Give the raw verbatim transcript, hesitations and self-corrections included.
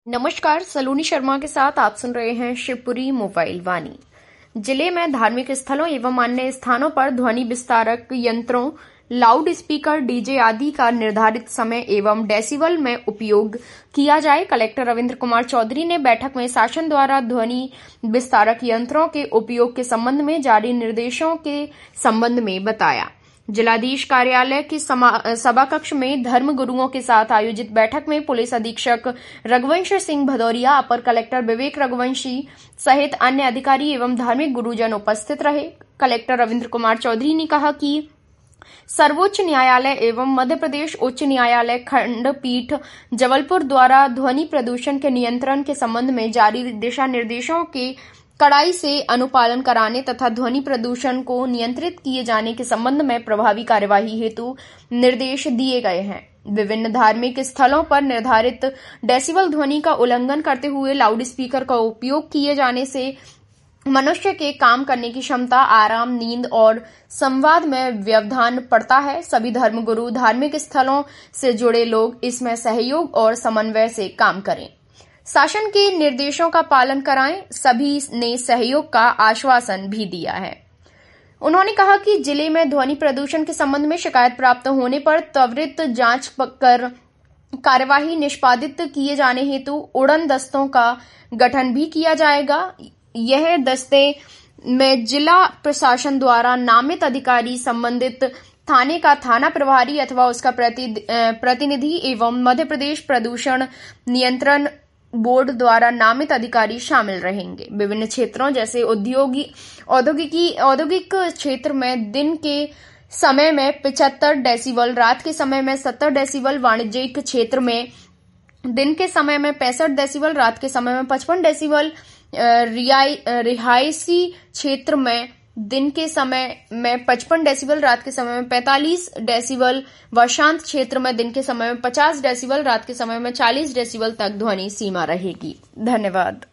नमस्कार, सलोनी शर्मा के साथ आप सुन रहे हैं शिवपुरी मोबाइल वाणी। जिले में धार्मिक स्थलों एवं अन्य स्थानों पर ध्वनि विस्तारक यंत्रों, लाउड स्पीकर, डीजे आदि का निर्धारित समय एवं डेसिबल में उपयोग किया जाए। कलेक्टर रविंद्र कुमार चौधरी ने बैठक में शासन द्वारा ध्वनि विस्तारक यंत्रों के उपयोग के संबंध में जारी निर्देशों के संबंध में बताया। जिलाधीश कार्यालय की सभा कक्ष में धर्म गुरुओं के साथ आयोजित बैठक में पुलिस अधीक्षक रघुवंश सिंह भदौरिया, अपर कलेक्टर विवेक रघुवंशी सहित अन्य अधिकारी एवं धार्मिक गुरुजन उपस्थित रहे। कलेक्टर रविंद्र कुमार चौधरी ने कहा कि सर्वोच्च न्यायालय एवं मध्य प्रदेश उच्च न्यायालय खंडपीठ जबलपुर द्वारा ध्वनि प्रदूषण के नियंत्रण के संबंध में जारी दिशा निर्देशों के कड़ाई से अनुपालन कराने तथा ध्वनि प्रदूषण को नियंत्रित किए जाने के संबंध में प्रभावी कार्यवाही हेतु निर्देश दिए गए हैं। विभिन्न धार्मिक स्थलों पर निर्धारित डेसिबल ध्वनि का उल्लंघन करते हुए लाउड स्पीकर का उपयोग किए जाने से मनुष्य के काम करने की क्षमता, आराम, नींद और संवाद में व्यवधान पड़ता है। सभी धर्मगुरु धार्मिक स्थलों से जुड़े लोग इसमें सहयोग और समन्वय से काम करें, शासन के निर्देशों का पालन कराएं। सभी ने सहयोग का आश्वासन भी दिया है। उन्होंने कहा कि जिले में ध्वनि प्रदूषण के संबंध में शिकायत प्राप्त होने पर त्वरित जांच कर कार्यवाही निष्पादित किए जाने हेतु उड़न दस्तों का गठन भी किया जाएगा। यह दस्ते में जिला प्रशासन द्वारा नामित अधिकारी, संबंधित थाने का थाना प्रभारी अथवा उसका प्रतिनिधि एवं मध्य प्रदेश प्रदूषण नियंत्रण बोर्ड द्वारा नामित अधिकारी शामिल रहेंगे। विभिन्न क्षेत्रों जैसे उद्योगी औद्योगिकी औद्योगिक क्षेत्र में दिन के समय में पचहत्तर डेसिबल, रात के समय में सत्तर डेसिबल, वाणिज्यिक क्षेत्र में दिन के समय में पैंसठ डेसिबल, रात के समय में पचपन डेसिबल, रिहायशी क्षेत्र में दिन के समय में पचपन डेसिबल, रात के समय में पैंतालीस डेसिबल व शांत क्षेत्र में दिन के समय में पचास डेसिबल, रात के समय में चालीस डेसिबल तक ध्वनि सीमा रहेगी। धन्यवाद।